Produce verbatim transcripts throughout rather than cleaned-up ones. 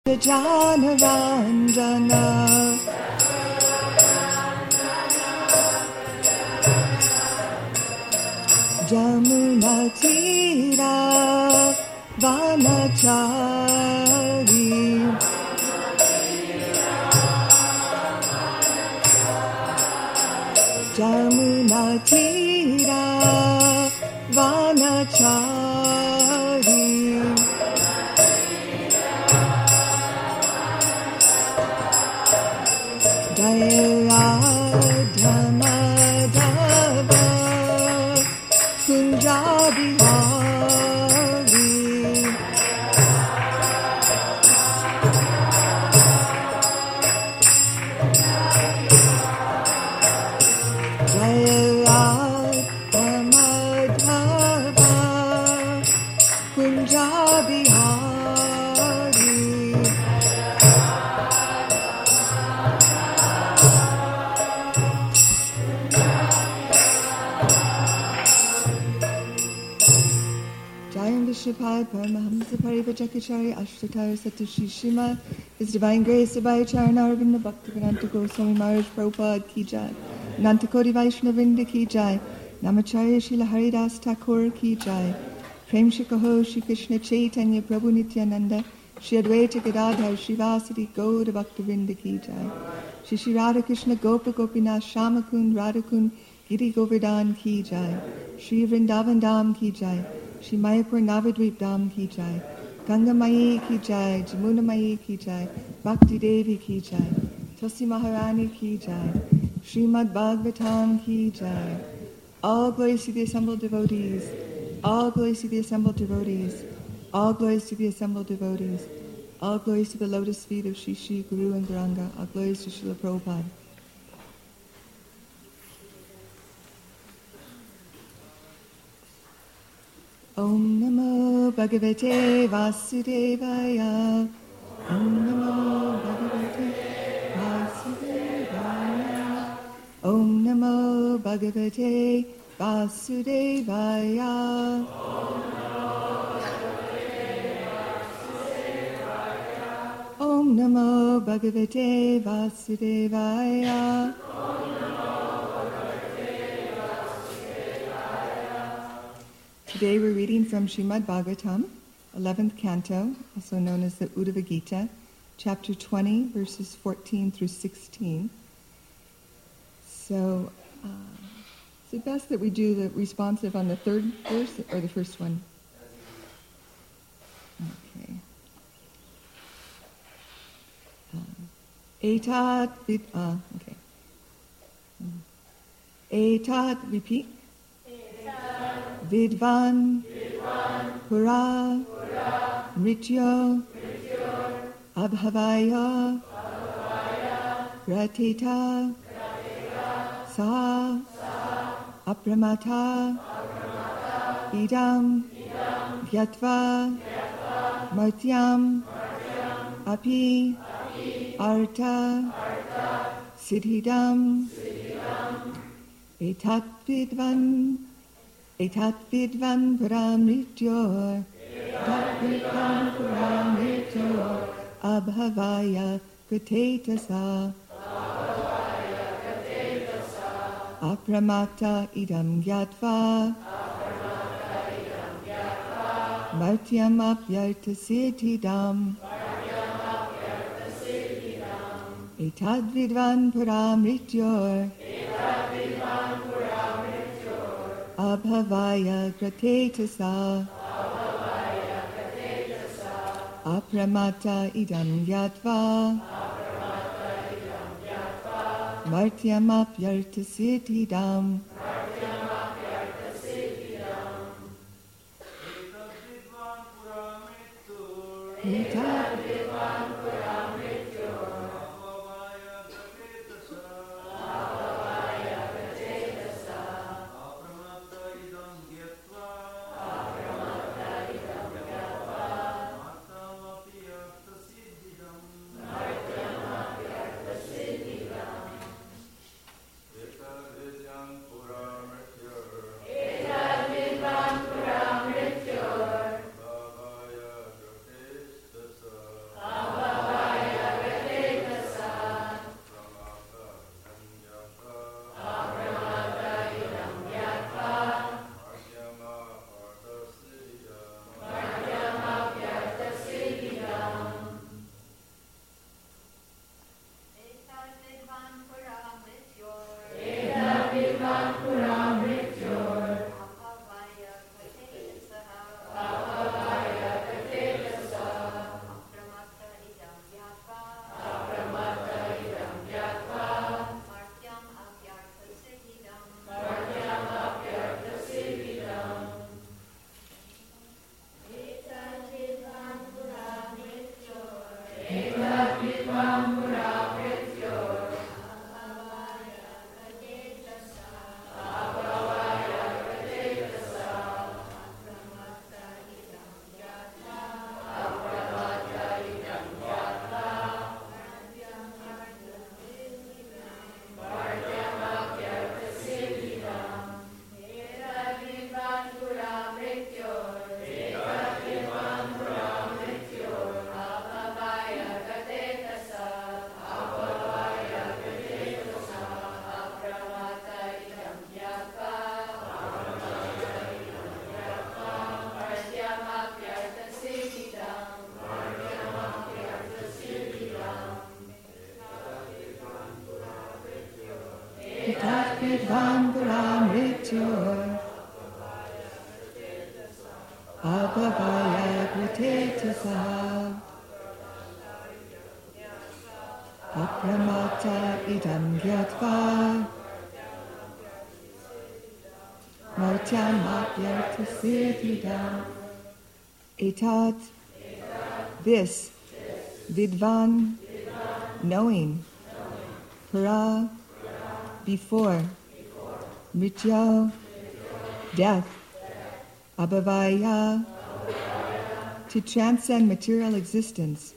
Gajanarandana Jamuna Tira Vanachari Jamuna Tira Vanachari Jaya Madhava Kunjabihari Jaya Madhava Kunjabihari Jayam Vishnupad Paramahamsa Parivajakacharya Ashtatara Satoshi Srimad His Divine Grace Abhay Charana Arvinda Bhaktivedanta Goswami Maharaj Prabhupada Ki Jai Nanta-koti Vaishnavinda Ki Jai Namacharya Srila Haridas Thakur Ki Jai Prem Shikaho Shri Krishna Chaitanya Prabhu Nityananda Shri Advaita Gadadhar Srivasadi Gauda Bhaktivinda Ki Jai Shri Shri Radha Krishna Gopa Gopinath Shamakund Radhakund Giri Govardhan Ki Jai Shri Vrindavan Dham Ki Jai Shri Mayapur Navadvip Dham Ki Jai Ganga Mayi Ki Jai Jamuna Mayi Ki Jai Bhakti Devi Ki Jai Tulsi Maharani Ki Jai Srimad Bhagavatam Ki Jai. All glories to the assembled devotees. All glories to the assembled devotees. All glories to the assembled devotees. All glories to the lotus feet of Shri Shri Guru and Gauranga. All glories to Srila Prabhupada. Om Namo Bhagavate Vasudevaya. Om Namo Bhagavate Vasudevaya. Om Namo Bhagavate Vasudevaya. Om Namo Bhagavate Vasudevaya. Today we're reading from Srimad Bhagavatam, eleventh canto, also known as the Uddhava Gita, chapter twenty, verses fourteen through sixteen. So, uh, is it best that we do the responsive on the third verse or the first one? Okay. Uh, Etat vid, uh, okay. Etat, repeat. Vidvan, Vidvan Pura, Pura Mrityo, Mrityo Abhavaya, Abhavaya Pratita, Pratita Sa, Sa Apramata, Apramata Idam, Idam Vyatva, Vyatva Martyam, Martyam Api, Api Arta, Arta Siddhidam, Siddhidam Etat Vidvan Etat vidvan paramrityor, etat vidvan paramrityor, abhavaya pratetasa, abhavaya pratetasa, apramata idam gyatva, apramata idam gyatva, martyam apyarta siddhidam, martyam apyarta siddhidam, etat vidvan paramrityor, etat vidvan paramrityor, Abhavaya Kratetasa, Abhavaya Kratetasa, Apramata idam gyatva, Apramata idam gyatva, Martyam apyarta siddhidam, Martyam apyarta siddhidam. Etat vidvan paramrityor, Abhavaya Kratetasa, Abhavaya Kratetasa, Abhavaya Grateta Apramata idam gyatva Martyam apyarta siddhidam. Etat, this, vidvan, knowing, para, before, mrityo, death, abhavaya, to transcend material existence,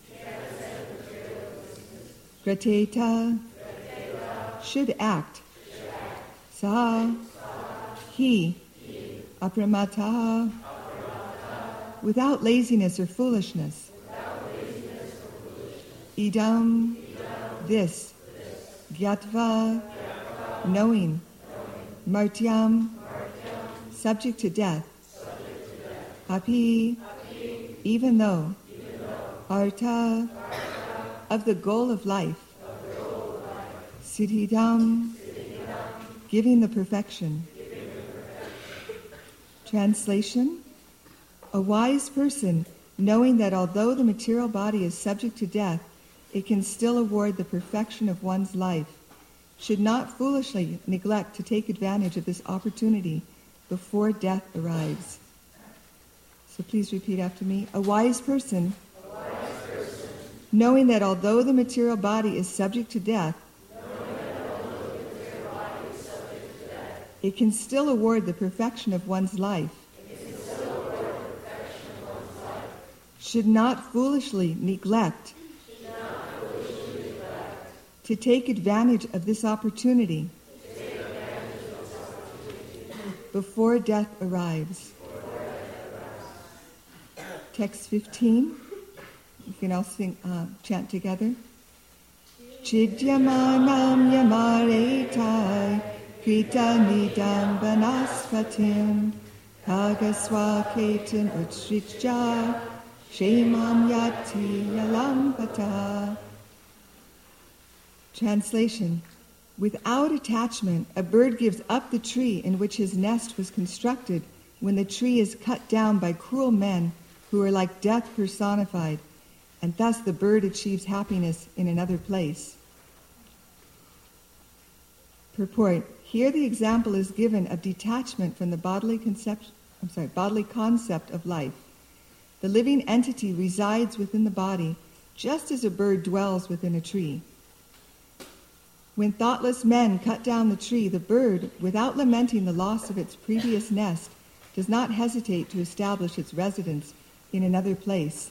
grateta, should act, saha, he, apramataha, without laziness or foolishness, idam, this, gyatva, knowing, martyam, subject to death, api, even though, artha, of the goal of life, siddhidam, giving the perfection. Translation: a wise person, knowing that although the material body is subject to death, it can still award the perfection of one's life, should not foolishly neglect to take advantage of this opportunity before death arrives. So please repeat after me. A wise person, a wise person knowing that although the material body is subject to death, it can still award the perfection of one's life, should not foolishly neglect to take advantage of this opportunity before death arrives. Text fifteen. You can all sing, uh, chant together. Chidyamanam yamaretai krita nidam banaspatim kagaswa ketan utsrijja shemam yati yalampata. Translation: without attachment, a bird gives up the tree in which his nest was constructed when the tree is cut down by cruel men who are like death personified, and thus the bird achieves happiness in another place. Purport: here the example is given of detachment from the bodily concept, I'm sorry, bodily concept of life. The living entity resides within the body, just as a bird dwells within a tree. When thoughtless men cut down the tree, the bird, without lamenting the loss of its previous nest, does not hesitate to establish its residence in another place.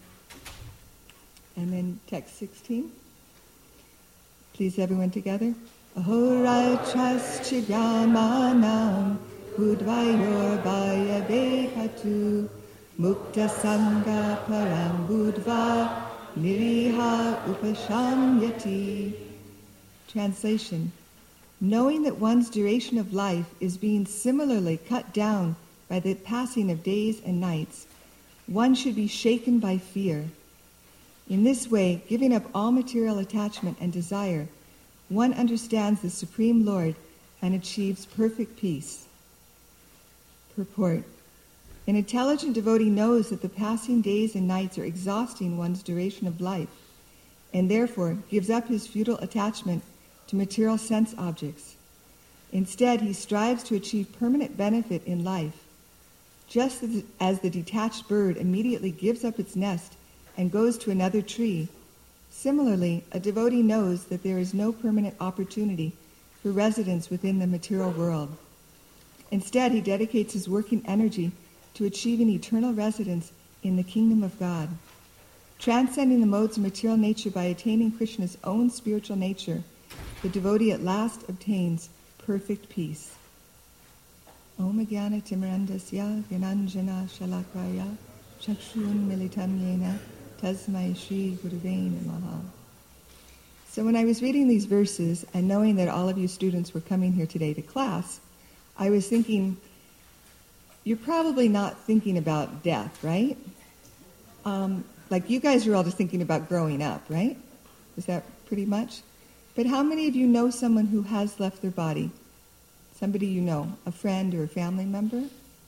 And then text sixteen. Please, everyone together. Ahorachas chidyamanam budvayor vaya bekatu mukta sangha param budva niriha upashamyati. Translation: knowing that one's duration of life is being similarly cut down by the passing of days and nights, one should be shaken by fear. In this way, giving up all material attachment and desire, one understands the Supreme Lord and achieves perfect peace. Purport: an intelligent devotee knows that the passing days and nights are exhausting one's duration of life, and therefore gives up his futile attachment to material sense objects. Instead, he strives to achieve permanent benefit in life. Just as the detached bird immediately gives up its nest and goes to another tree, Similarly, a devotee knows that there is no permanent opportunity for residence within the material world. Instead, he dedicates his working energy to achieving eternal residence in the kingdom of God. Transcending the modes of material nature by attaining Krishna's own spiritual nature, the devotee at last obtains perfect peace. Om Jnana Timirandasya Gyananjana Shalakaya Chakshun Militam Yena Tasmai Shri Guruve Namaha. So when I was reading these verses and knowing that all of you students were coming here today to class, I was thinking, you're probably not thinking about death, right? Um, like you guys are all just thinking about growing up, right? Is that pretty much? But how many of you know someone who has left their body? Somebody you know, a friend or a family member?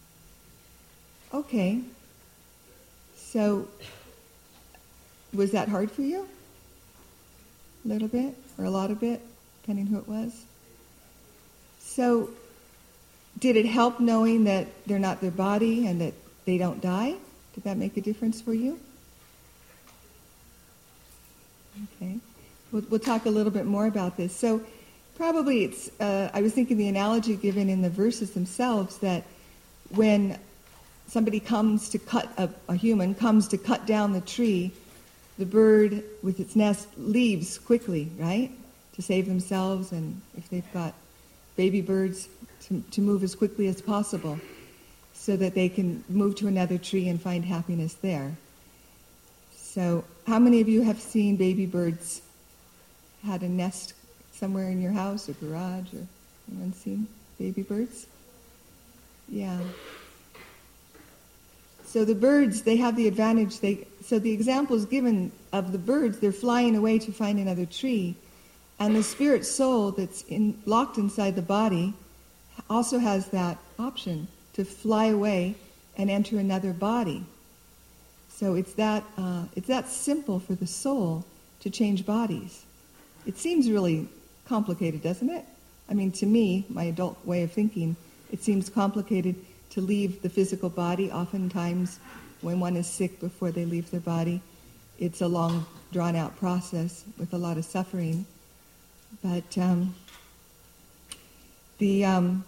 Okay. So, was that hard for you? A little bit, or a lot of it, depending who it was? So, did it help knowing that they're not their body and that they don't die? Did that make a difference for you? Okay. We'll, we'll talk a little bit more about this. So, probably it's, uh, I was thinking the analogy given in the verses themselves that when somebody comes to cut, a, a human comes to cut down the tree, the bird with its nest leaves quickly, right? To save themselves, and if they've got baby birds, to, to move as quickly as possible so that they can move to another tree and find happiness there. So, how many of you have seen baby birds had a nest somewhere in your house or garage, or anyone seen baby birds? Yeah. So the birds, they have the advantage, they, so the example is given of the birds, they're flying away to find another tree, and the spirit soul that's in, locked inside the body also has that option to fly away and enter another body. So it's that, uh, it's that simple for the soul to change bodies. It seems really complicated, doesn't it? I mean, to me, my adult way of thinking, it seems complicated to leave the physical body. Oftentimes, when one is sick before they leave their body, it's a long, drawn-out process with a lot of suffering. But um, the um,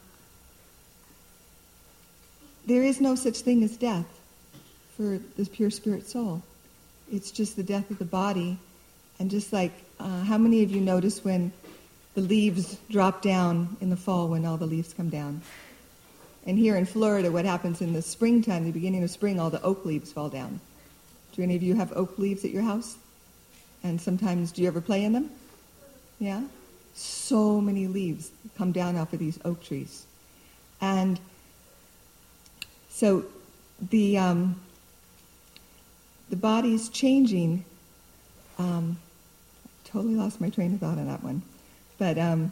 there is no such thing as death for the pure spirit soul. It's just the death of the body. And just like, uh, how many of you notice when the leaves drop down in the fall, when all the leaves come down? And here in Florida, what happens in the springtime, the beginning of spring, all the oak leaves fall down. Do any of you have oak leaves at your house? And sometimes, do you ever play in them? Yeah? So many leaves come down off of these oak trees. And so the um, the body's changing. Um, totally lost my train of thought on that one. But um,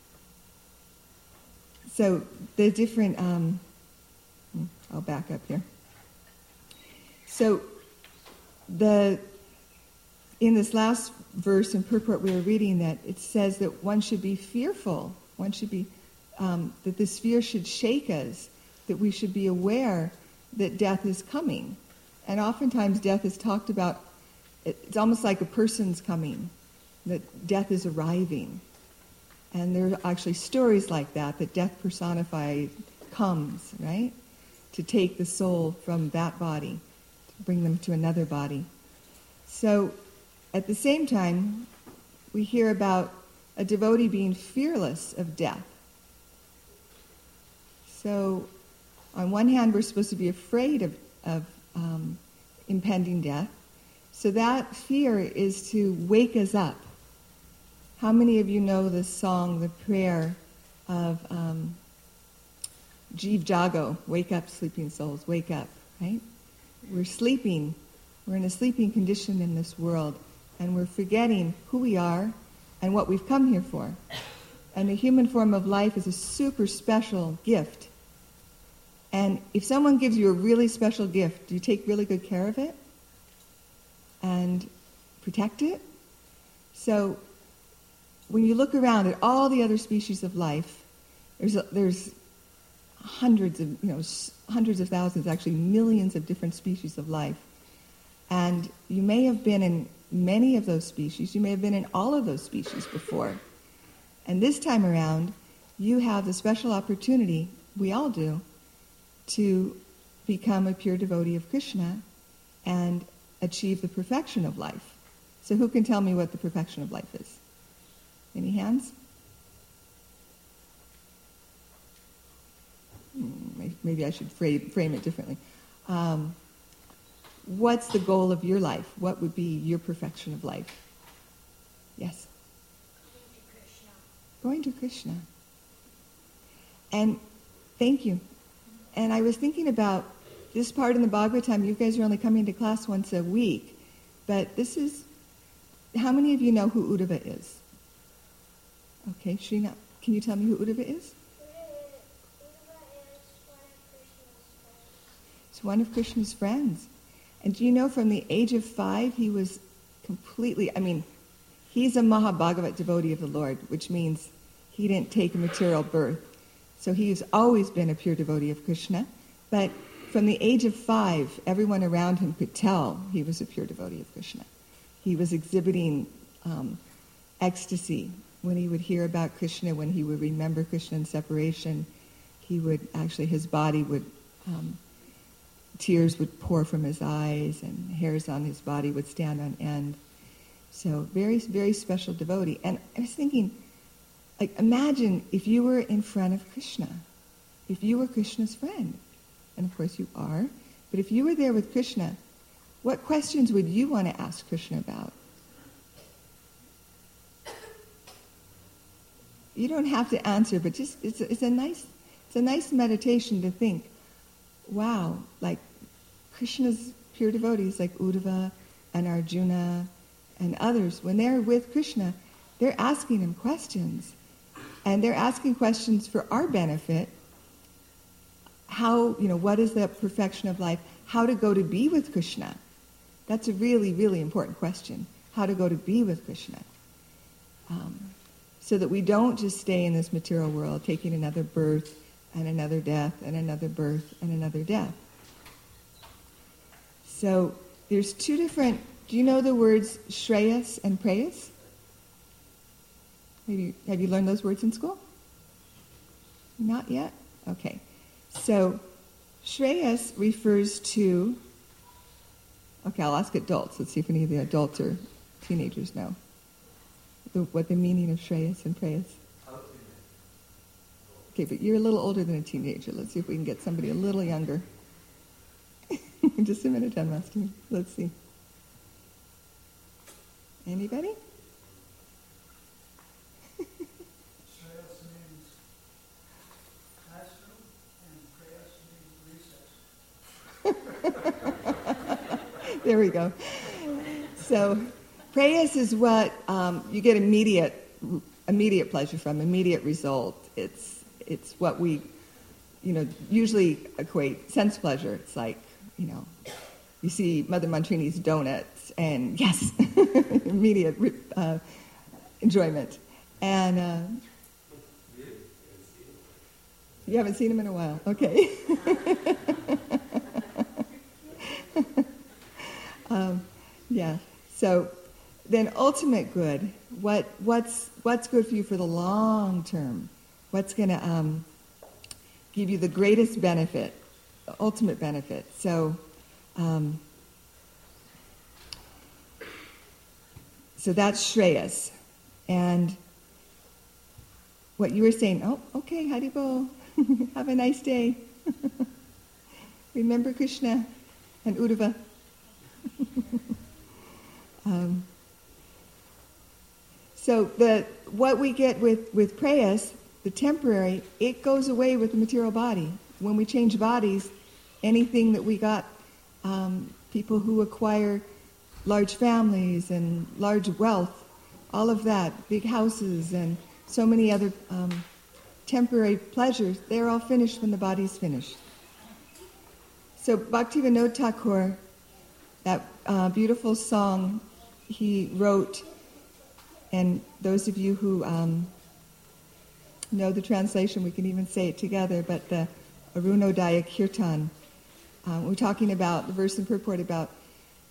so the different, um, I'll back up here. So the in this last verse in purport we were reading, that it says that one should be fearful. One should be, um, that this fear should shake us, that we should be aware that death is coming. And oftentimes death is talked about, it's almost like a person's coming, that death is arriving. And there are actually stories like that, that death personified comes, right? To take the soul from that body, to bring them to another body. So, at the same time, we hear about a devotee being fearless of death. So, on one hand, we're supposed to be afraid of, of um, impending death. So that fear is to wake us up. How many of you know the song, the prayer of um, Jeev Jago, wake up, sleeping souls, wake up, right? We're sleeping. We're in a sleeping condition in this world, and we're forgetting who we are and what we've come here for. And the human form of life is a super special gift. And if someone gives you a really special gift, do you take really good care of it and protect it? So when you look around at all the other species of life, there's a, there's hundreds of, you know, hundreds of thousands, actually millions of different species of life. And you may have been in many of those species. You may have been in all of those species before. And this time around, you have the special opportunity, we all do, to become a pure devotee of Krishna and achieve the perfection of life. So who can tell me what the perfection of life is? Any hands? Maybe I should frame, frame it differently. Um, what's the goal of your life? What would be your perfection of life? Yes? Going to Krishna. Going to Krishna. And thank you. And I was thinking about this part in the Bhagavatam. You guys are only coming to class once a week. But this is, how many of you know who Uddhava is? Okay, Srinath, can you tell me who Uddhava is? It's one of Krishna's friends. And do you know from the age of five, he was completely, I mean, he's a Mahabhagavat devotee of the Lord, which means he didn't take a material birth. So he's always been a pure devotee of Krishna. But from the age of five, everyone around him could tell he was a pure devotee of Krishna. He was exhibiting um, ecstasy when he would hear about Krishna, when he would remember Krishna in separation. He would, actually, his body would, um, tears would pour from his eyes and hairs on his body would stand on end. So very, very special devotee. And I was thinking, like, imagine if you were in front of Krishna, if you were Krishna's friend, and of course you are, but if you were there with Krishna, what questions would you want to ask Krishna about? You don't have to answer, but just it's a, it's a nice it's a nice meditation to think, wow, like Krishna's pure devotees like Uddhava and Arjuna and others, when they're with Krishna, they're asking him questions. And they're asking questions for our benefit. How, you know, what is the perfection of life? How to go to be with Krishna? That's a really, really important question. How to go to be with Krishna. Um, so that we don't just stay in this material world, taking another birth and another death and another birth and another death. So there's two different, do you know the words Shreyas and Preyas? Have you, have you learned those words in school? Not yet? Okay. So, Shreyas refers to, okay, I'll ask adults. Let's see if any of the adults or teenagers know the, what the meaning of Shreyas and Preyas. Okay, but you're a little older than a teenager. Let's see if we can get somebody a little younger. Just a minute, John Master. Let's see. Anybody? There we go. So, prayas is what um, you get immediate, immediate pleasure from, immediate result. It's it's what we, you know, usually equate sense pleasure. It's like, you know, you see Mother Mantrini's donuts, and yes, immediate uh, enjoyment. And uh, you haven't seen him in a while. Okay. Um, yeah. So then ultimate good, what what's what's good for you for the long term? What's going to um, give you the greatest benefit, the ultimate benefit? So um, so that's Shreyas. And what you were saying, oh, okay, Haribol, have a nice day. Remember Krishna and Uddhava. um, so the what we get with, with prayas, the temporary, it goes away with the material body. When we change bodies, anything that we got, um, people who acquire large families and large wealth, all of that, big houses and so many other um, temporary pleasures, they're all finished when the body's finished. So Bhaktivinoda Thakur, that uh, beautiful song he wrote, and those of you who um, know the translation, we can even say it together, but the Arunodaya Kirtan, uh, we're talking about the verse and purport about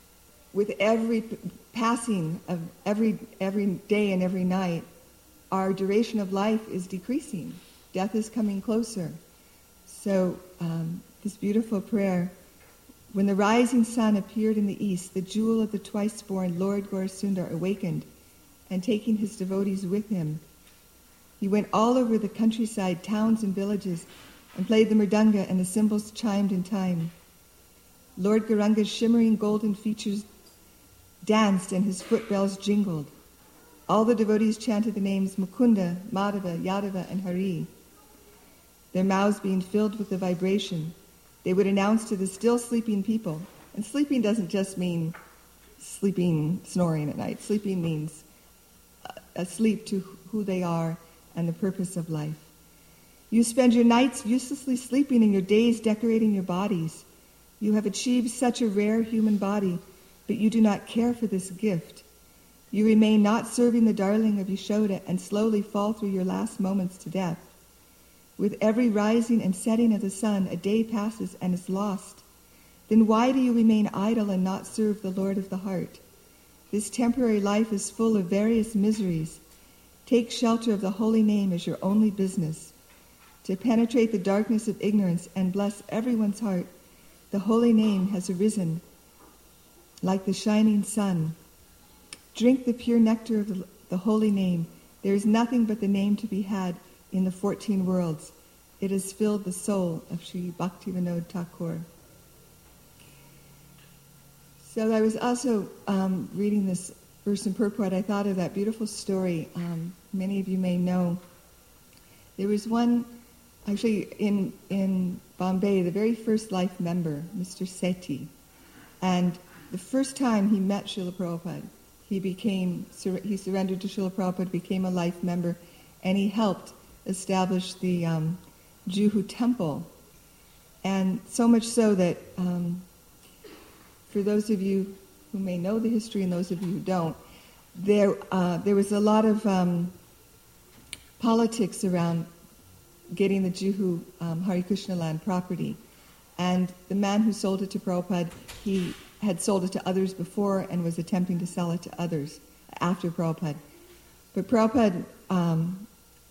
with every p- passing of every every day and every night, our duration of life is decreasing. Death is coming closer. So um, this beautiful prayer, when the rising sun appeared in the east, the jewel of the twice-born Lord Gaurasundar awakened, and taking his devotees with him, he went all over the countryside, towns and villages, and played the mridanga, and the cymbals chimed in time. Lord Gauranga's shimmering golden features danced, and his footbells jingled. All the devotees chanted the names Mukunda, Madhava, Yadava, and Hari. Their mouths being filled with the vibration, they would announce to the still sleeping people, and sleeping doesn't just mean sleeping, snoring at night. Sleeping means asleep to who they are and the purpose of life. You spend your nights uselessly sleeping and your days decorating your bodies. You have achieved such a rare human body, but you do not care for this gift. You remain not serving the darling of Yashoda and slowly fall through your last moments to death. With every rising and setting of the sun, a day passes and is lost. Then why do you remain idle and not serve the Lord of the heart? This temporary life is full of various miseries. Take shelter of the holy name as your only business. To penetrate the darkness of ignorance and bless everyone's heart, the holy name has arisen like the shining sun. Drink the pure nectar of the, the holy name. There is nothing but the name to be had in the fourteen worlds. It has filled the soul of Sri Bhaktivinoda Thakur. So I was also um, reading this verse in purport. I thought of that beautiful story. Um, many of you may know. There was one, actually in in Bombay, the very first life member, Mister Sethi. And the first time he met Srila Prabhupada, he became, he surrendered to Srila Prabhupada, became a life member, and he helped establish the um, Juhu temple. And so much so that, um, for those of you who may know the history and those of you who don't, there uh, there was a lot of um, politics around getting the Juhu um, Hare Krishna land property. And the man who sold it to Prabhupada, he had sold it to others before and was attempting to sell it to others after Prabhupada. But Prabhupada um,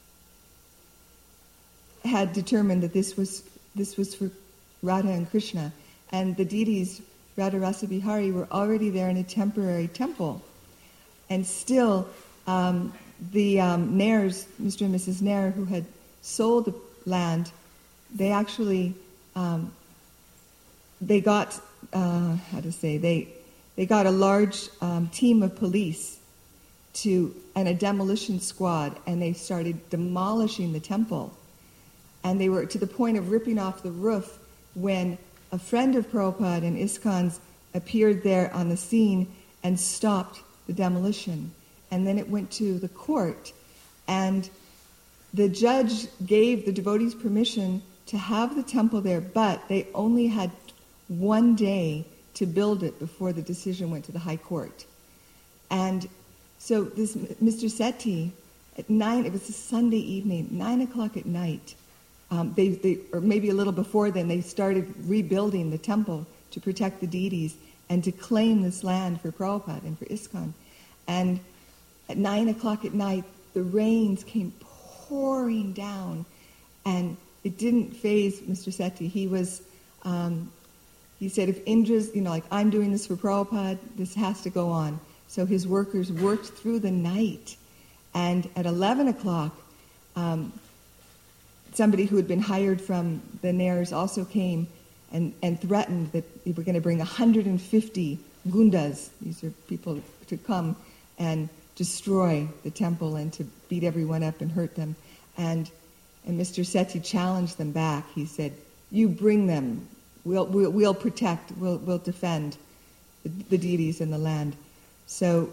had determined that this was this was for Radha and Krishna, and the deities Radha Rasa Bihari were already there in a temporary temple. And still, um, the um, Nairs, Mister and Missus Nair, who had sold the land, they actually um, they got uh, how to say they they got a large um, team of police to and a demolition squad, and they started demolishing the temple. And they were to the point of ripping off the roof when a friend of Prabhupada and ISKCON's appeared there on the scene and stopped the demolition. And then it went to the court, and the judge gave the devotees permission to have the temple there, but they only had one day to build it before the decision went to the high court. And so this Mister Sethi, at nine, it was a Sunday evening, nine o'clock at night, um, they, they, or maybe a little before then, they started rebuilding the temple to protect the deities and to claim this land for Prabhupada and for ISKCON. And at nine o'clock at night, the rains came pouring down, and it didn't faze Mister Sethi. He was, um, he said, if Indra's, you know, like, I'm doing this for Prabhupada, this has to go on. So his workers worked through the night, and at eleven o'clock, um, somebody who had been hired from the Nairs also came and, and threatened that they were going to bring one hundred fifty gundas, these are people to come and destroy the temple and to beat everyone up and hurt them. And and Mister Sethi challenged them back. He said, you bring them, we'll we'll, we'll protect, we'll, we'll defend the, the deities in the land. So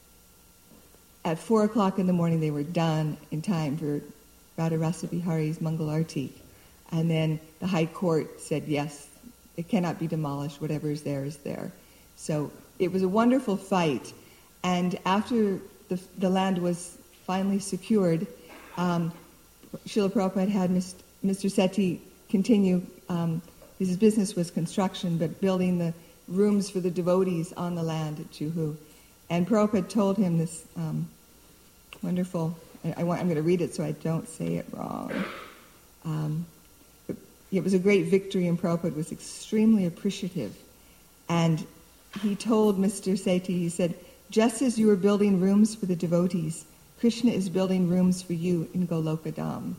at four o'clock in the morning, they were done in time for Radha Rasa Bihari's Mangal Arti. And then the High Court said, yes, it cannot be demolished. Whatever is there is there. So it was a wonderful fight. And after the, the land was finally secured, um, Srila Prabhupada had Mister Sethi continue. Um, his business was construction, but building the rooms for the devotees on the land at Juhu. And Prabhupada told him this um, wonderful, I, I want, I'm going to read it so I don't say it wrong. Um, it, it was a great victory, and Prabhupada was extremely appreciative. And he told Mister Sethi, he said, just as you are building rooms for the devotees, Krishna is building rooms for you in Goloka Dham.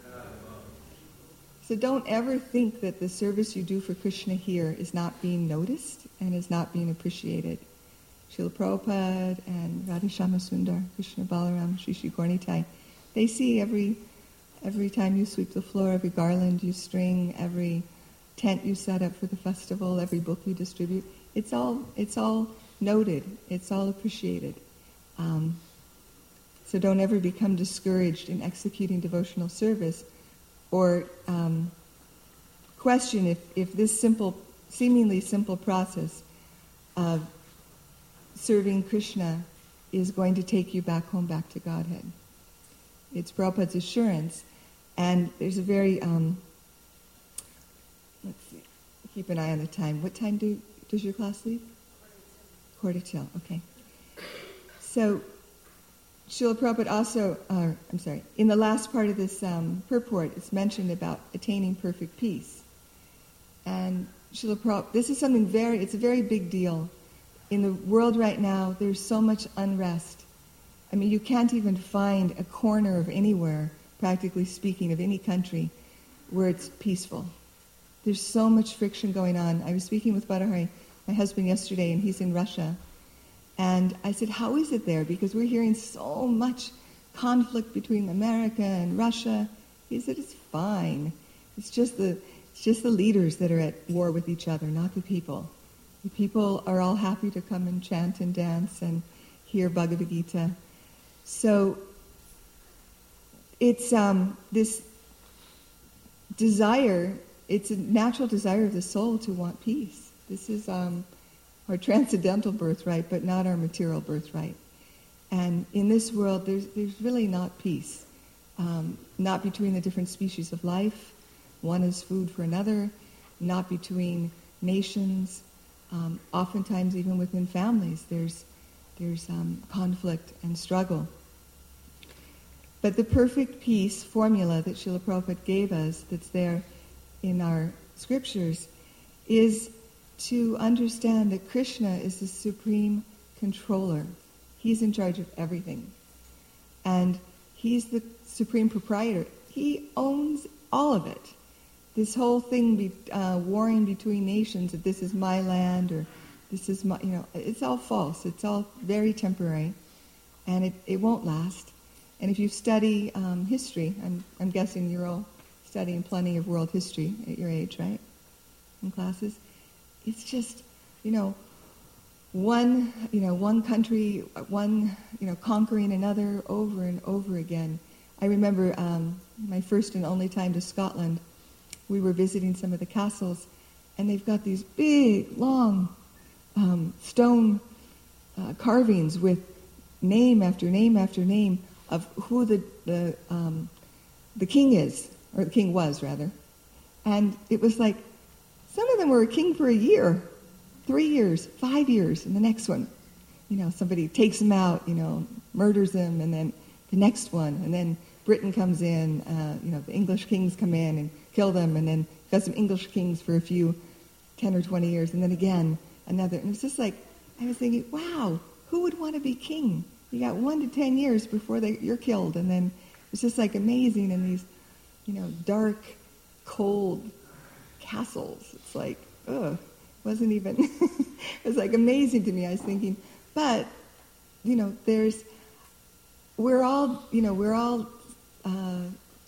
So don't ever think that the service you do for Krishna here is not being noticed and is not being appreciated. Srila Prabhupada and Radhishama Sundar, Krishna Balaram, Shri Shri Gaura-Nitai, they see every every time you sweep the floor, every garland you string, every tent you set up for the festival, every book you distribute. It's all it's all noted. It's all appreciated. Um, so don't ever become discouraged in executing devotional service, or um, question if, if this simple, seemingly simple process of serving Krishna is going to take you back home, back to Godhead. It's Prabhupada's assurance, and there's a very, um, let's see, keep an eye on the time. What time do does your class leave? Quarter till, okay. So, Srila Prabhupada also, uh, I'm sorry, in the last part of this um, purport, it's mentioned about attaining perfect peace. And Srila Prabhupada, this is something very, it's a very big deal. In the world right now, there's so much unrest. I mean, you can't even find a corner of anywhere, practically speaking, of any country, where it's peaceful. There's so much friction going on. I was speaking with Badahari, my husband, yesterday, and he's in Russia. And I said, how is it there? Because we're hearing so much conflict between America and Russia. He said, it's fine. It's just the it's just the leaders that are at war with each other, not the people. The people are all happy to come and chant and dance and hear Bhagavad Gita. So it's um, this desire, it's a natural desire of the soul to want peace. This is um, our transcendental birthright, but not our material birthright. And in this world, there's there's really not peace. Um, not between the different species of life. One is food for another. Not between nations. Um, oftentimes, even within families, there's there's um, conflict and struggle. But the perfect peace formula that Srila Prabhupada gave us, that's there in our scriptures, is to understand that Krishna is the supreme controller. He's in charge of everything. And he's the supreme proprietor. He owns all of it. This whole thing, be, uh, warring between nations, that this is my land or this is my, you know, it's all false. It's all very temporary. And it, it won't last. And if you study um, history, I'm, I'm guessing you're all studying plenty of world history at your age, right? In classes. It's just, you know, one, you know, one country, one, you know, conquering another over and over again. I remember um, my first and only time to Scotland. We were visiting some of the castles, and they've got these big, long um, stone uh, carvings with name after name after name of who the the um, the king is, or the king was rather. And it was like, some of them were a king for a year, three years, five years, and the next one, you know, somebody takes him out, you know, murders him, and then the next one, and then Britain comes in, uh, you know, the English kings come in and kill them, and then got some English kings for a few, ten or twenty years, and then again, another. And it's just like, I was thinking, wow, who would want to be king? You got one to ten years before they, you're killed, and then it's just like amazing in these, you know, dark, cold castles. It's like, ugh, wasn't even, it was like amazing to me. I was thinking, but, you know, there's, we're all, you know, we're all uh,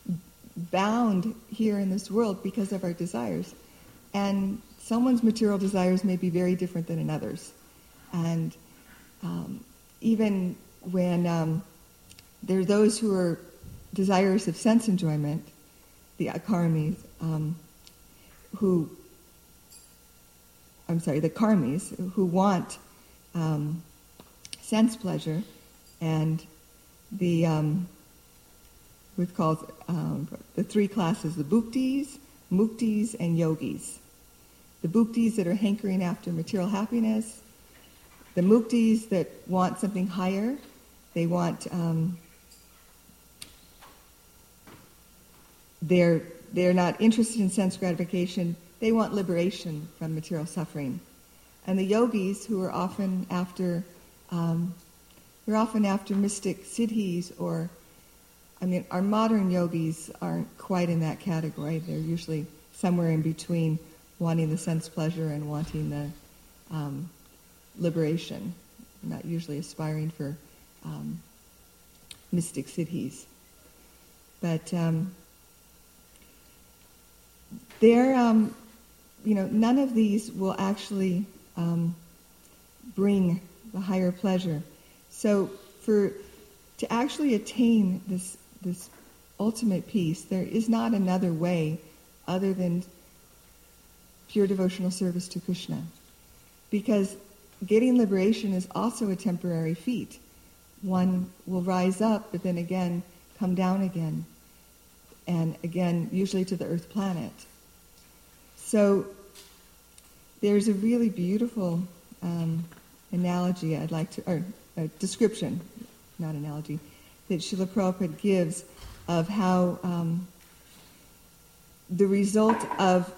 bound here in this world because of our desires. And someone's material desires may be very different than another's. And um, even when um, there are those who are desirous of sense enjoyment, the akarmis, um, who, I'm sorry, the karmis, who want um, sense pleasure, and the, um, what's called um, the three classes, the bhuktis, muktis, and yogis. the bhuktis that are hankering after material happiness, the muktis that want something higher. They want, um, they're, they're not interested in sense gratification. They want liberation from material suffering. And the yogis, who are often after, um, they're often after mystic siddhis, or, I mean, our modern yogis aren't quite in that category. They're usually somewhere in between wanting the sense pleasure and wanting the um, liberation, not usually aspiring for um, mystic siddhis. But um, they're, um, you know, none of these will actually um, bring the higher pleasure. So for to actually attain this this ultimate peace, there is not another way other than pure devotional service to Krishna. Because getting liberation is also a temporary feat. One will rise up, but then again come down again. And again, usually to the earth planet. So there's a really beautiful um, analogy I'd like to, or a description, not analogy, that Srila Prabhupada gives of how um, the result of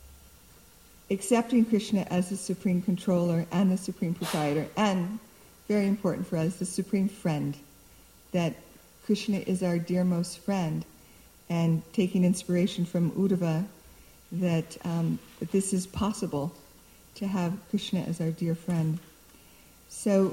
accepting Krishna as the supreme controller and the supreme proprietor, and, very important for us, the supreme friend, that Krishna is our dearmost friend, and taking inspiration from Uddhava, that, um, that this is possible, to have Krishna as our dear friend. So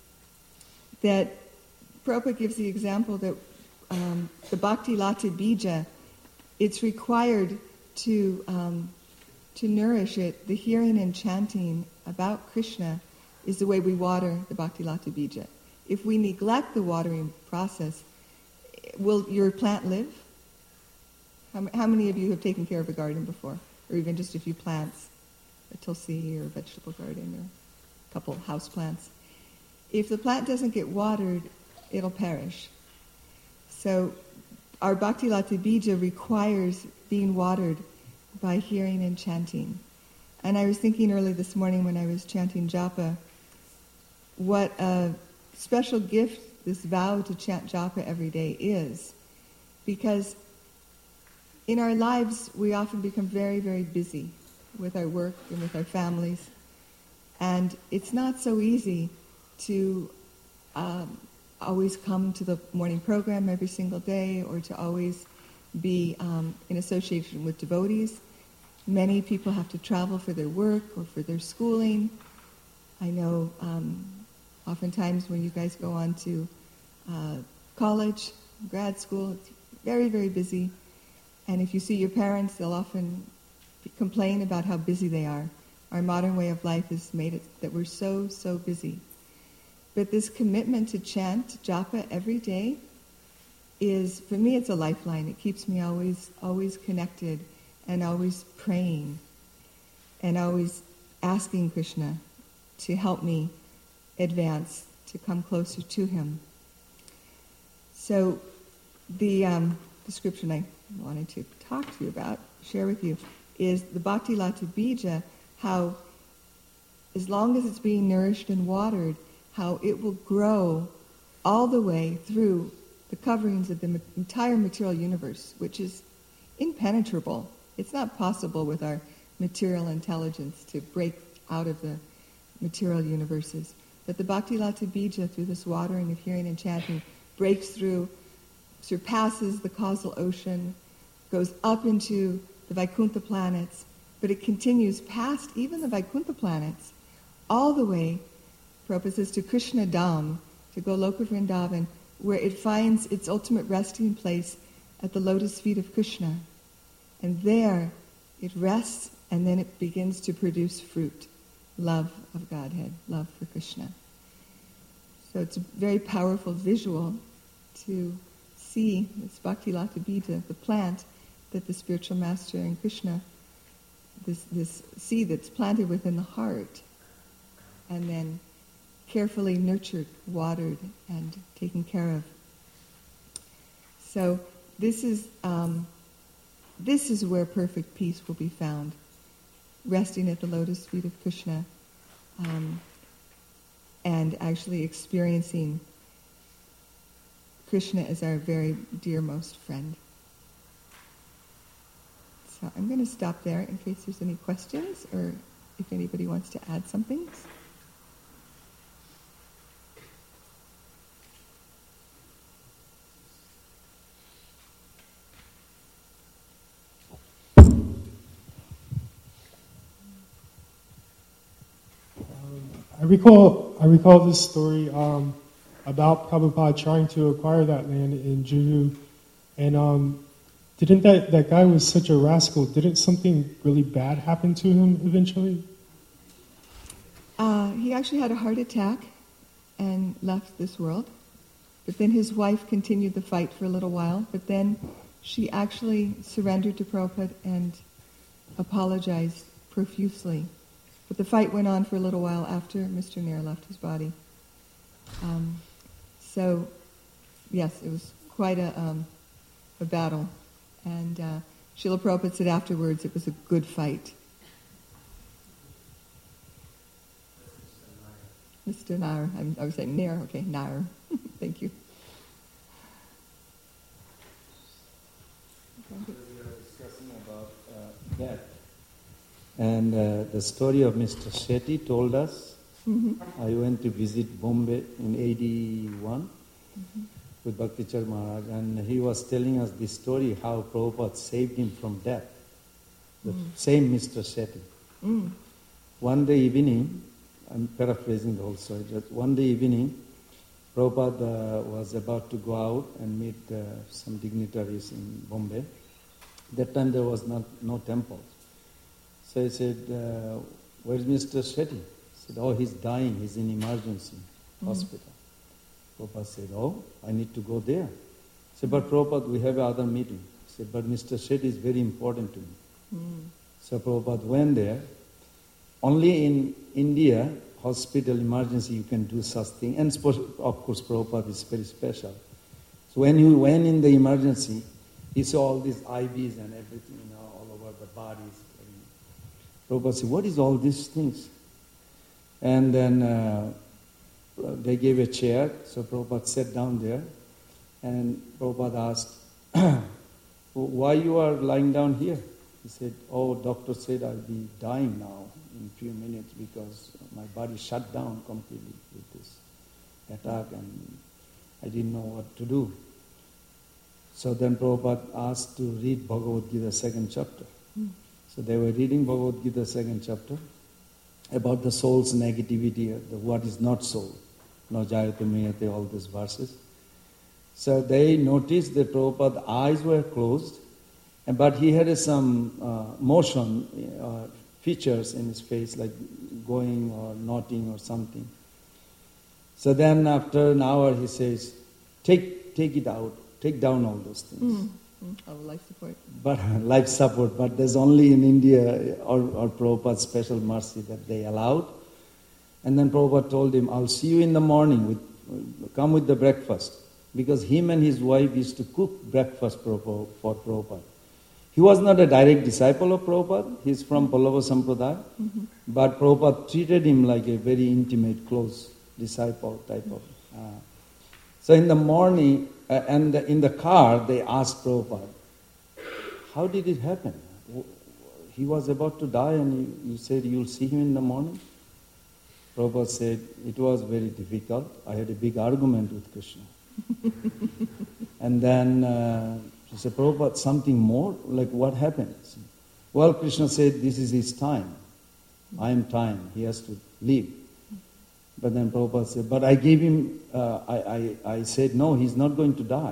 that Prabhupada gives the example that um, the Bhakti Lata Bija, it's required to um, to nourish it. The hearing and chanting about Krishna is the way we water the Bhakti Lata Bija. If we neglect the watering process, will your plant live? How, how many of you have taken care of a garden before? Or even just a few plants, a tulsi or a vegetable garden or a couple house plants. If the plant doesn't get watered, it'll perish. So our Bhakti Lata Bija requires being watered by hearing and chanting. And I was thinking early this morning when I was chanting japa, what a special gift this vow to chant japa every day is. Because in our lives, we often become very, very busy with our work and with our families. And it's not so easy to um, always come to the morning program every single day, or to always be um, in association with devotees. Many people have to travel for their work or for their schooling. I know um, oftentimes when you guys go on to uh, college, grad school, it's very, very busy. And if you see your parents, they'll often complain about how busy they are. Our modern way of life has made it that we're so, so busy. But this commitment to chant japa every day is, for me, it's a lifeline. It keeps me always, always connected and always praying and always asking Krishna to help me advance, to come closer to him. So the um, description I wanted to talk to you about, share with you, is the Bhakti Lata Bija, how as long as it's being nourished and watered, how it will grow all the way through the coverings of the entire material universe, which is impenetrable. It's not possible with our material intelligence to break out of the material universes. But the Bhakti Lata Bija, through this watering of hearing and chanting, breaks through, surpasses the causal ocean, goes up into the Vaikuntha planets, but it continues past even the Vaikuntha planets, all the way, Prabhupada says, to Krishna Dham, to Goloka Vrindavan, where it finds its ultimate resting place at the lotus feet of Krishna. And there it rests, and then it begins to produce fruit, love of Godhead, love for Krishna. So it's a very powerful visual to see this Bhakti Lata Bija, the plant that the spiritual master and Krishna, this, this seed that's planted within the heart, and then carefully nurtured, watered, and taken care of. So this is um, this is where perfect peace will be found. resting at the lotus feet of Krishna, um, and actually experiencing Krishna as our very dearmost friend. So I'm going to stop there in case there's any questions or if anybody wants to add something. I recall I recall this story um, about Prabhupada trying to acquire that land in Juhu, and um, didn't that, that guy was such a rascal, didn't something really bad happen to him eventually? Uh, he actually had a heart attack and left this world, but then his wife continued the fight for a little while, but then she actually surrendered to Prabhupada and apologized profusely. But the fight went on for a little while after Mister Nair left his body. Um, so, yes, it was quite a, um, a battle. And uh, Srila Prabhupada said afterwards it was a good fight. Mister Nair, I'm, I was saying Nair, okay, Nair. Thank you. We are discussing about uh, death. And uh, the story of Mister Shetty told us, mm-hmm. I went to visit Bombay in eighty-one mm-hmm. with Bhaktichar Maharaj, and he was telling us this story, how Prabhupada saved him from death. The mm. same Mister Shetty. Mm. One day evening, I'm paraphrasing the whole story, just one day evening, Prabhupada uh, was about to go out and meet uh, some dignitaries in Bombay. That time there was not no temple. So I said, uh, where's Mister Shetty? He said, oh, he's dying, he's in emergency mm. hospital. Prabhupada said, oh, I need to go there. He said, but Prabhupada, we have another meeting. He said, but Mister Shetty is very important to me. Mm. So Prabhupada went there. Only in India, hospital emergency, you can do such thing. And of course, Prabhupada is very special. So when he went in the emergency, he saw all these I Vs and everything, you know, all over the bodies. Prabhupada said, what is all these things? And then uh, they gave a chair, so Prabhupada sat down there, and Prabhupada asked, why you are lying down here? He said, oh, doctor said I'll be dying now in a few minutes because my body shut down completely with this attack and I didn't know what to do. So then Prabhupada asked to read Bhagavad Gita second chapter. Mm. So they were reading Bhagavad Gita second chapter about the soul's negativity, the what is not soul, no jayate miyate, all these verses. So they noticed that Prabhupada's eyes were closed, but he had some uh, motion, uh, features in his face, like going or nodding or something. So then after an hour he says, take take it out, take down all those things. Mm. Oh, life support. But life support, but there's only in India or, or Prabhupada's special mercy that they allowed. And then Prabhupada told him, I'll see you in the morning, with, come with the breakfast. Because him and his wife used to cook breakfast for, for Prabhupada. He was not a direct disciple of Prabhupada, he's from Pallava Sampradaya, mm-hmm. but Prabhupada treated him like a very intimate, close disciple type of. Uh, so in the morning, Uh, and in the car, they asked Prabhupada, how did it happen? He was about to die and you, you said you'll see him in the morning? Prabhupada said, it was very difficult. I had a big argument with Krishna. And then uh, he said, Prabhupada, something more? Like what happened? Well, Krishna said, this is his time. I am time. He has to leave. But then Prabhupada said, but I gave him, uh, I, I, I said, no, he's not going to die.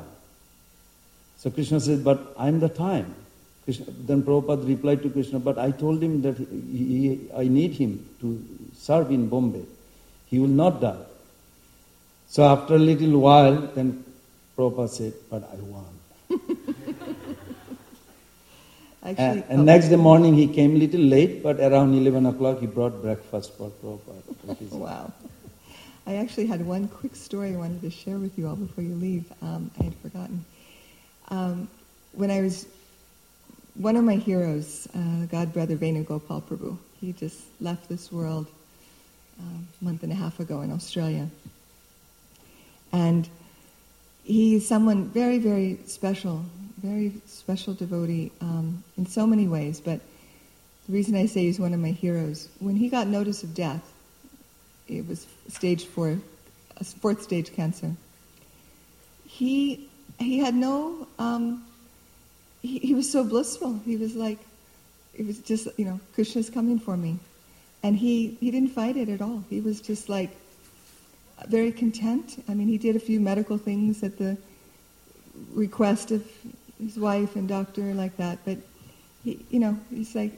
So Krishna said, but I'm the time. Krishna, then Prabhupada replied to Krishna, but I told him that he, he, I need him to serve in Bombay. He will not die. So after a little while, then Prabhupada said, but I won. Actually, and, and next day morning he came a little late, but around eleven o'clock he brought breakfast for Prabhupada. Wow. I actually had one quick story I wanted to share with you all before you leave. Um, I had forgotten. Um, when I was one of my heroes, uh, God Brother Venugopal Prabhu, he just left this world uh, a month and a half ago in Australia. And he's someone very, very special, very special devotee um, in so many ways. But the reason I say he's one of my heroes, when he got notice of death, it was stage four, a fourth stage cancer. He he had no, um, he, he was so blissful. He was like, it was just, you know, Krishna's coming for me. And he, he didn't fight it at all. He was just like very content. I mean, he did a few medical things at the request of his wife and doctor like that. But, he, you know, he's like,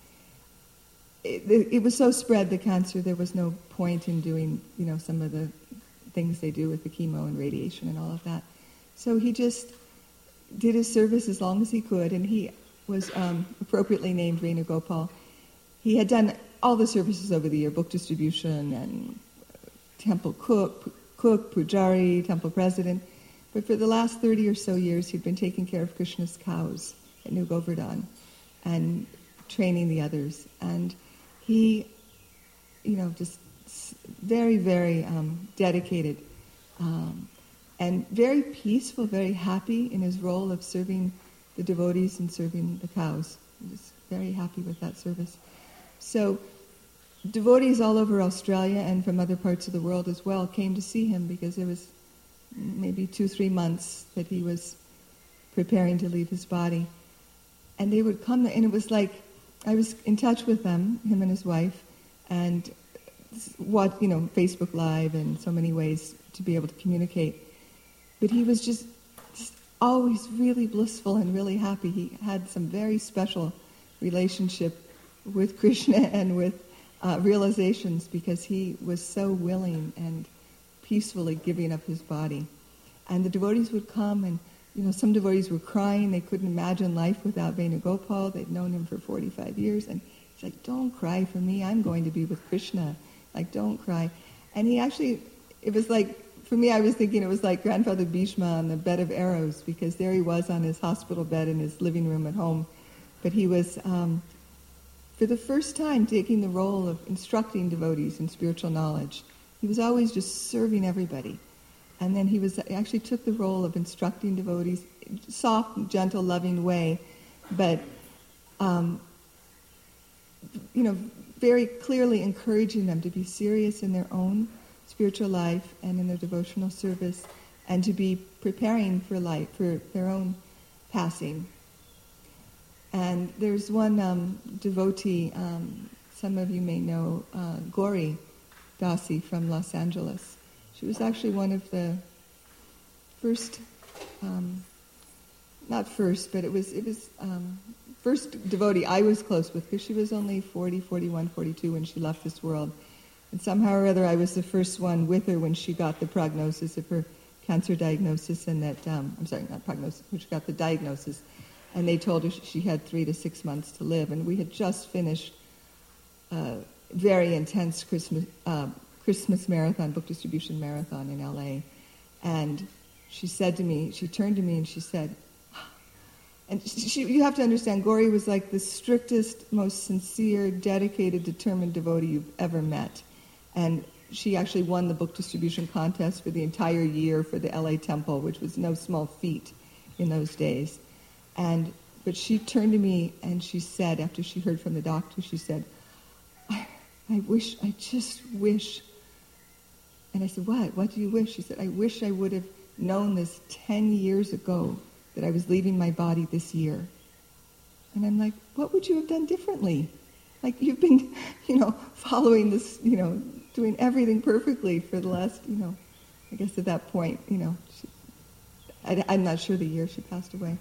it, it was so spread, the cancer, there was no point in doing, you know, some of the things they do with the chemo and radiation and all of that. So he just did his service as long as he could, and he was um, appropriately named Venugopal. He had done all the services over the year, book distribution and temple cook, cook, pujari, temple president. But for the last thirty or so years, he'd been taking care of Krishna's cows at New Govardhan and training the others. And he, you know, just very, very um, dedicated um, and very peaceful, very happy in his role of serving the devotees and serving the cows. He was very happy with that service. So devotees all over Australia and from other parts of the world as well came to see him because it was maybe two, three months that he was preparing to leave his body. And they would come, and it was like, I was in touch with them, him and his wife, and what, you know, Facebook Live and so many ways to be able to communicate. But he was just, just always really blissful and really happy. He had some very special relationship with Krishna and with uh, realizations because he was so willing and peacefully giving up his body. And the devotees would come, and you know, some devotees were crying. They couldn't imagine life without Venugopal. They'd known him for forty-five years. And he's like, don't cry for me. I'm going to be with Krishna. Like, don't cry. And he actually, it was like, for me, I was thinking it was like Grandfather Bhishma on the bed of arrows, because there he was on his hospital bed in his living room at home. But he was, um, for the first time, taking the role of instructing devotees in spiritual knowledge. He was always just serving everybody. And then he was he actually took the role of instructing devotees, soft, gentle, loving way, but, um, you know, very clearly encouraging them to be serious in their own spiritual life and in their devotional service, and to be preparing for life, for their own passing. And there's one um, devotee, um, some of you may know, uh, Gauri Dasi from Los Angeles. She was actually one of the first, um, not first, but it was it was um, first devotee I was close with, because she was only forty, forty-one, forty-two when she left this world. And somehow or other I was the first one with her when she got the prognosis of her cancer diagnosis, and that, um, I'm sorry, not prognosis, when she got the diagnosis. And they told her she had three to six months to live. And we had just finished a very intense Christmas uh, Christmas marathon, book distribution marathon in L A. And she said to me, she turned to me and she said, and she, she, you have to understand, Gauri was like the strictest, most sincere, dedicated, determined devotee you've ever met. And she actually won the book distribution contest for the entire year for the L A Temple, which was no small feat in those days. And but she turned to me and she said, after she heard from the doctor, she said, I, I wish, I just wish. And I said, what? What do you wish? She said, I wish I would have known this ten years ago, that I was leaving my body this year. And I'm like, what would you have done differently? Like, you've been, you know, following this, you know, doing everything perfectly for the last, you know, I guess at that point, you know, she, I, I'm not sure the year she passed away.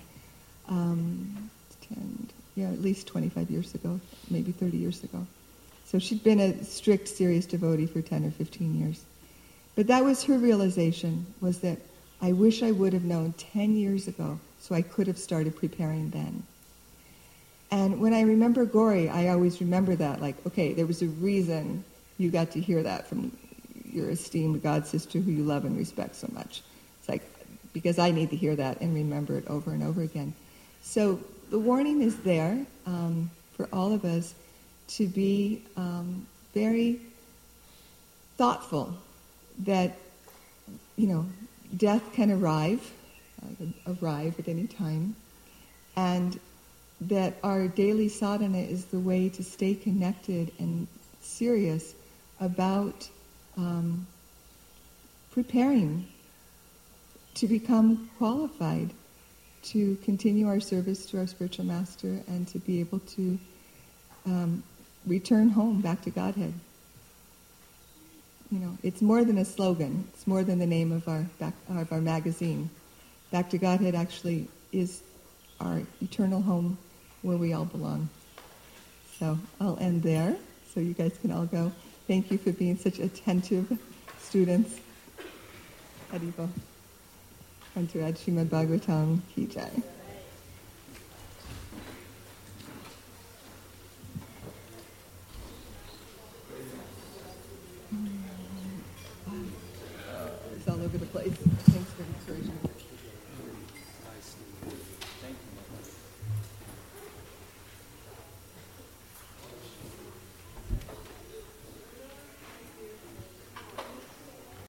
Um, ten, yeah, at least twenty-five years ago, maybe thirty years ago. So she'd been a strict, serious devotee for ten or fifteen years. But that was her realization, was that I wish I would have known ten years ago, so I could have started preparing then. And when I remember Gauri, I always remember that, like, okay, there was a reason you got to hear that from your esteemed god sister who you love and respect so much. It's like, because I need to hear that and remember it over and over again. So the warning is there um, for all of us to be um, very thoughtful that, you know, death can arrive, uh, arrive at any time, and that our daily sadhana is the way to stay connected and serious about um, preparing to become qualified to continue our service to our spiritual master and to be able to um, return home back to Godhead. You know, it's more than a slogan. It's more than the name of our back, of our magazine. Back to Godhead actually is our eternal home where we all belong. So I'll end there so you guys can all go. Thank you for being such attentive students. Haribo. Antarad Srimad Bhagavatam Ki Jai. It's all over the place. Thanks for encouraging me.